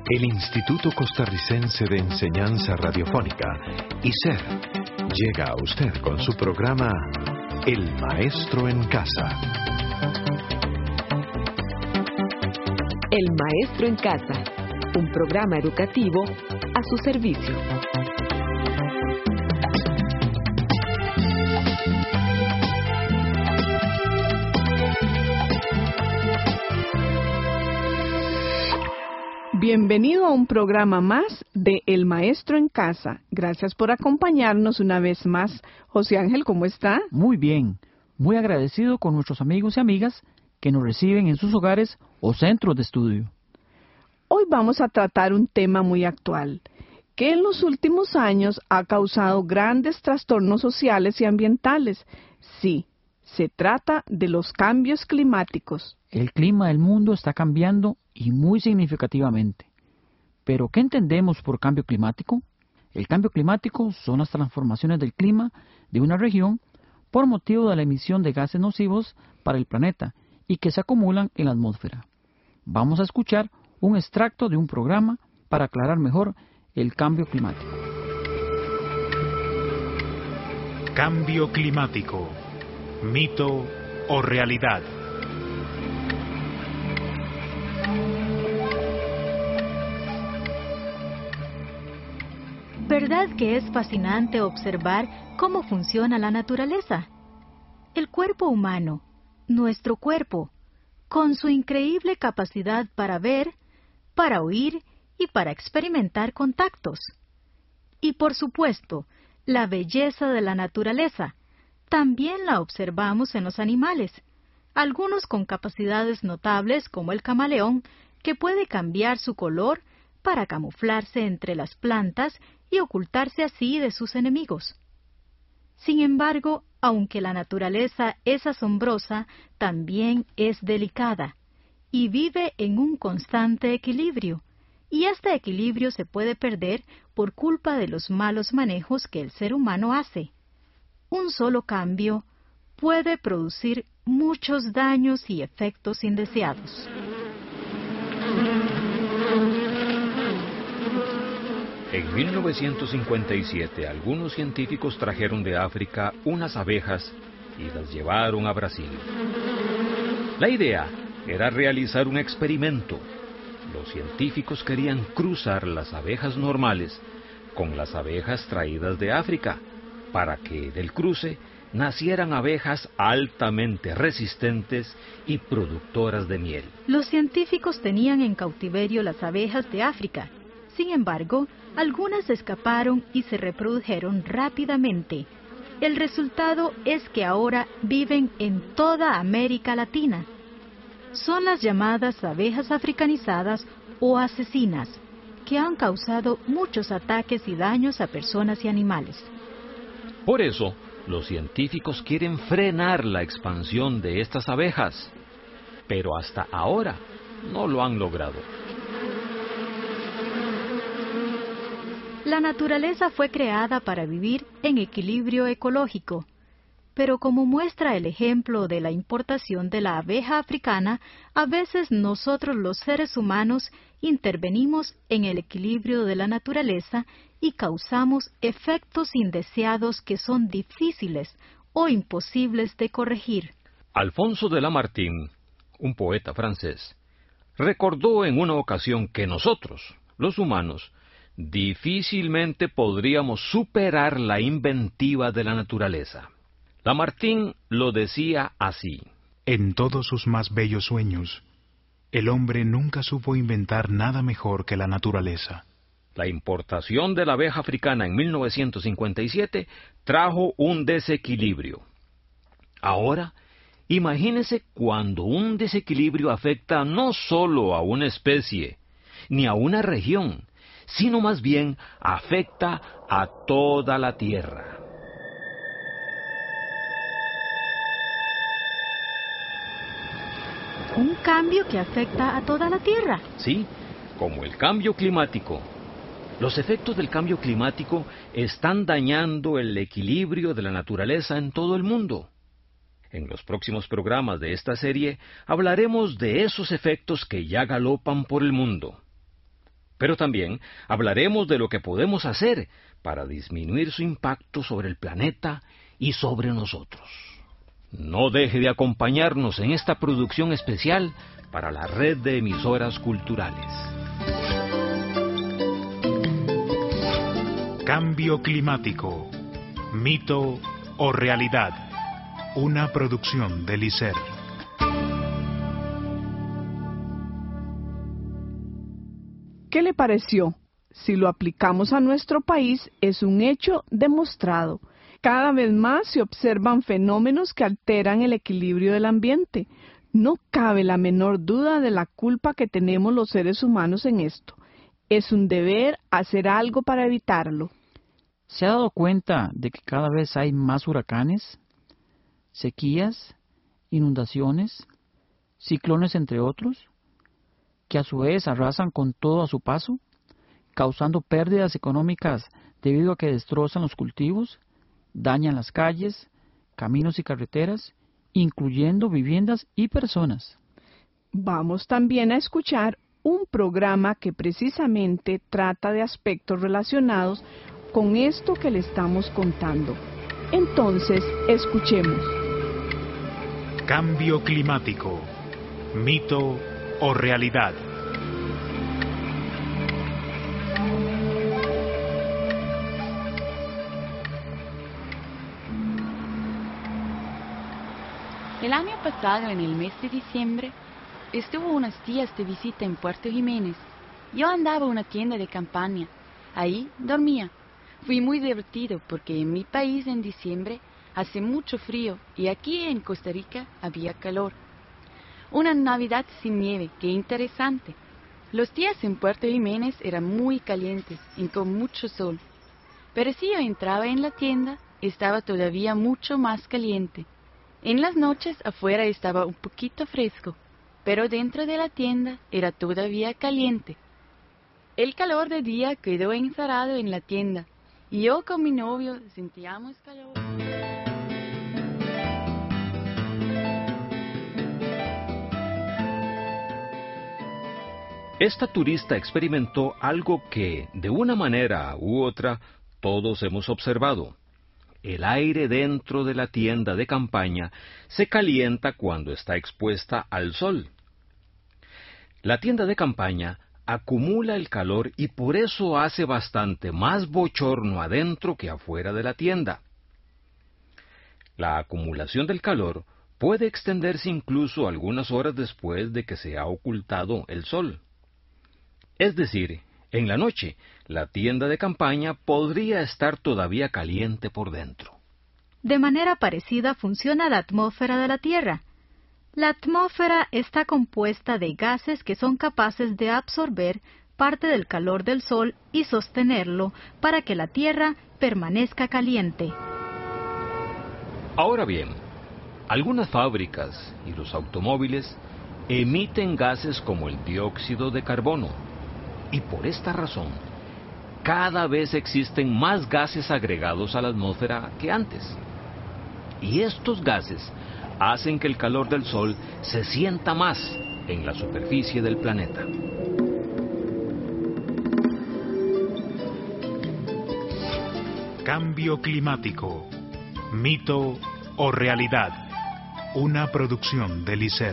El Instituto Costarricense de Enseñanza Radiofónica, ICER, llega a usted con su programa El Maestro en Casa. El Maestro en Casa, un programa educativo a su servicio. Bienvenido a un programa más de El Maestro en Casa. Gracias por acompañarnos una vez más. José Ángel, ¿cómo está? Muy bien, muy agradecido con nuestros amigos y amigas que nos reciben en sus hogares o centros de estudio. Hoy vamos a tratar un tema muy actual, que en los últimos años ha causado grandes trastornos sociales y ambientales. Sí, se trata de los cambios climáticos. El clima del mundo está cambiando y muy significativamente. ¿Pero qué entendemos por cambio climático? El cambio climático son las transformaciones del clima de una región por motivo de la emisión de gases nocivos para el planeta y que se acumulan en la atmósfera. Vamos a escuchar un extracto de un programa para aclarar mejor el cambio climático. Cambio climático, mito o realidad. ¿Verdad que es fascinante observar cómo funciona la naturaleza? El cuerpo humano, nuestro cuerpo, con su increíble capacidad para ver, para oír y para experimentar contactos. Y por supuesto, la belleza de la naturaleza, también la observamos en los animales, algunos con capacidades notables como el camaleón, que puede cambiar su color para camuflarse entre las plantas y ocultarse así de sus enemigos. Sin embargo, aunque la naturaleza es asombrosa, también es delicada y vive en un constante equilibrio, y este equilibrio se puede perder por culpa de los malos manejos que el ser humano hace. Un solo cambio puede producir muchos daños y efectos indeseados. En 1957, algunos científicos trajeron de África unas abejas y las llevaron a Brasil. La idea era realizar un experimento. Los científicos querían cruzar las abejas normales con las abejas traídas de África, para que del cruce nacieran abejas altamente resistentes y productoras de miel. Los científicos tenían en cautiverio las abejas de África. Sin embargo, algunas escaparon y se reprodujeron rápidamente. El resultado es que ahora viven en toda América Latina. Son las llamadas abejas africanizadas o asesinas, que han causado muchos ataques y daños a personas y animales. Por eso, los científicos quieren frenar la expansión de estas abejas, pero hasta ahora no lo han logrado. La naturaleza fue creada para vivir en equilibrio ecológico, pero como muestra el ejemplo de la importación de la abeja africana, a veces nosotros los seres humanos intervenimos en el equilibrio de la naturaleza y causamos efectos indeseados que son difíciles o imposibles de corregir. Alfonso de Lamartine, un poeta francés, recordó en una ocasión que nosotros, los humanos, difícilmente podríamos superar la inventiva de la naturaleza. Lamartine lo decía así: En todos sus más bellos sueños, el hombre nunca supo inventar nada mejor que la naturaleza. La importación de la abeja africana en 1957 trajo un desequilibrio. Ahora, imagínese cuando un desequilibrio afecta no solo a una especie, ni a una región, sino más bien afecta a toda la Tierra. ¿Un cambio que afecta a toda la Tierra? Sí, como el cambio climático. Los efectos del cambio climático están dañando el equilibrio de la naturaleza en todo el mundo. En los próximos programas de esta serie hablaremos de esos efectos que ya galopan por el mundo. Pero también hablaremos de lo que podemos hacer para disminuir su impacto sobre el planeta y sobre nosotros. No deje de acompañarnos en esta producción especial para la red de emisoras culturales. Cambio climático, mito o realidad. Una producción del ICER. ¿Qué le pareció? Si lo aplicamos a nuestro país, es un hecho demostrado. Cada vez más se observan fenómenos que alteran el equilibrio del ambiente. No cabe la menor duda de la culpa que tenemos los seres humanos en esto. Es un deber hacer algo para evitarlo. ¿Se ha dado cuenta de que cada vez hay más huracanes, sequías, inundaciones, ciclones entre otros, que a su vez arrasan con todo a su paso, causando pérdidas económicas debido a que destrozan los cultivos, dañan las calles, caminos y carreteras, incluyendo viviendas y personas? Vamos también a escuchar un programa que precisamente trata de aspectos relacionados con esto que le estamos contando. Entonces, escuchemos. Cambio climático, mito o realidad. El año pasado, en el mes de diciembre, estuvo unos días de visita en Puerto Jiménez. Yo andaba en una tienda de campaña. Ahí dormía. Fui muy divertido porque en mi país en diciembre hace mucho frío y aquí en Costa Rica había calor. Una Navidad sin nieve, qué interesante. Los días en Puerto Jiménez eran muy calientes y con mucho sol. Pero si yo entraba en la tienda, estaba todavía mucho más caliente. En las noches afuera estaba un poquito fresco, pero dentro de la tienda era todavía caliente. El calor de día quedó encerrado en la tienda y yo con mi novio sentíamos calor. Esta turista experimentó algo que, de una manera u otra, todos hemos observado. El aire dentro de la tienda de campaña se calienta cuando está expuesta al sol. La tienda de campaña acumula el calor y por eso hace bastante más bochorno adentro que afuera de la tienda. La acumulación del calor puede extenderse incluso algunas horas después de que se ha ocultado el sol. Es decir, en la noche, la tienda de campaña podría estar todavía caliente por dentro. De manera parecida funciona la atmósfera de la Tierra. La atmósfera está compuesta de gases que son capaces de absorber parte del calor del Sol y sostenerlo para que la Tierra permanezca caliente. Ahora bien, algunas fábricas y los automóviles emiten gases como el dióxido de carbono. Y por esta razón, cada vez existen más gases agregados a la atmósfera que antes. Y estos gases hacen que el calor del Sol se sienta más en la superficie del planeta. Cambio climático, mito o realidad. Una producción del ICER.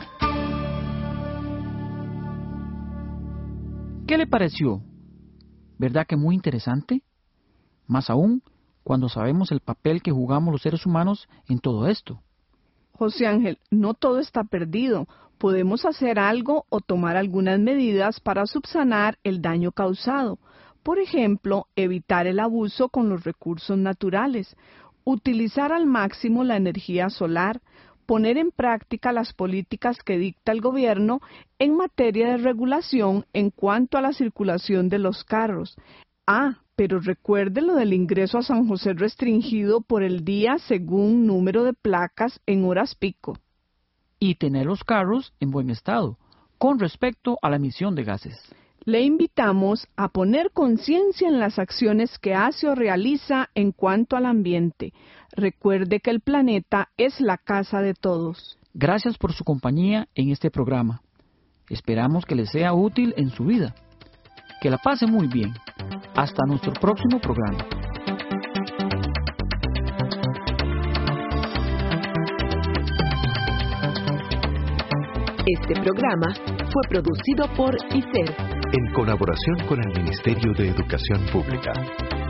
¿Qué le pareció? ¿Verdad que muy interesante? Más aún cuando sabemos el papel que jugamos los seres humanos en todo esto. José Ángel, no todo está perdido. Podemos hacer algo o tomar algunas medidas para subsanar el daño causado. Por ejemplo, evitar el abuso con los recursos naturales, utilizar al máximo la energía solar, poner en práctica las políticas que dicta el gobierno en materia de regulación en cuanto a la circulación de los carros. Pero recuerde lo del ingreso a San José restringido por el día según número de placas en horas pico. Y tener los carros en buen estado, con respecto a la emisión de gases. Le invitamos a poner conciencia en las acciones que hace o realiza en cuanto al ambiente. Recuerde que el planeta es la casa de todos. Gracias por su compañía en este programa. Esperamos que les sea útil en su vida. Que la pase muy bien. Hasta nuestro próximo programa. Este programa fue producido por ICER en colaboración con el Ministerio de Educación Pública.